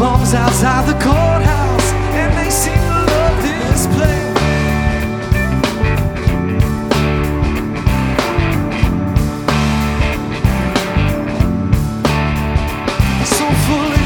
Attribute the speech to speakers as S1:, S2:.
S1: bums outside the courthouse, and they seem to love this place. So full of